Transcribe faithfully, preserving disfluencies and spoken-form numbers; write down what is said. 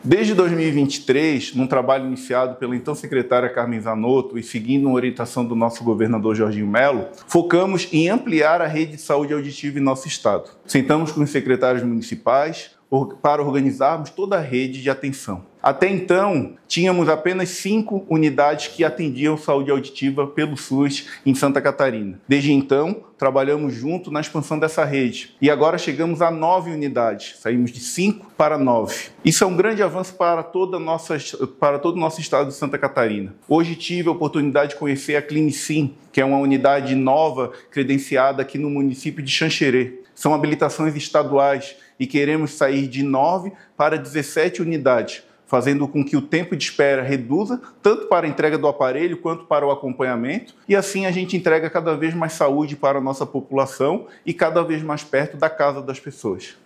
Desde dois mil e vinte e três, num trabalho iniciado pela então secretária Carmen Zanotto e seguindo a orientação do nosso governador Jorginho Melo, focamos em ampliar a rede de saúde auditiva em nosso estado. Sentamos com os secretários municipais para organizarmos toda a rede de atenção. Até então, tínhamos apenas cinco unidades que atendiam saúde auditiva pelo SUS em Santa Catarina. Desde então, trabalhamos junto na expansão dessa rede. E agora chegamos a nove unidades. Saímos de cinco para nove. Isso é um grande avanço para, toda nossa, para todo o nosso estado de Santa Catarina. Hoje tive a oportunidade de conhecer a Clinicim, que é uma unidade nova credenciada aqui no município de Xanxerê. São habilitações estaduais e queremos sair de nove para dezessete unidades, fazendo com que o tempo de espera reduza, tanto para a entrega do aparelho quanto para o acompanhamento, e assim a gente entrega cada vez mais saúde para a nossa população e cada vez mais perto da casa das pessoas.